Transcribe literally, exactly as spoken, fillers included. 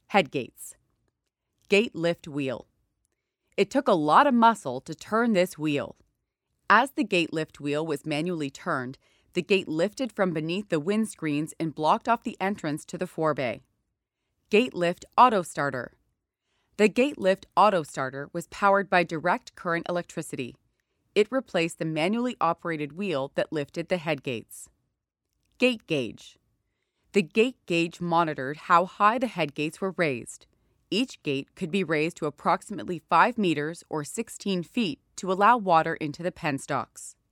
Head gates. Gate lift wheel. It took a lot of muscle to turn this wheel. As the gate lift wheel was manually turned, the gate lifted from beneath the windscreens and blocked off the entrance to the forebay. Gate lift auto starter. The gate lift auto starter was powered by direct current electricity. It replaced the manually operated wheel that lifted the head gates. Gate gauge. The gate gauge monitored how high the head gates were raised. Each gate could be raised to approximately five meters or sixteen feet to allow water into the penstocks.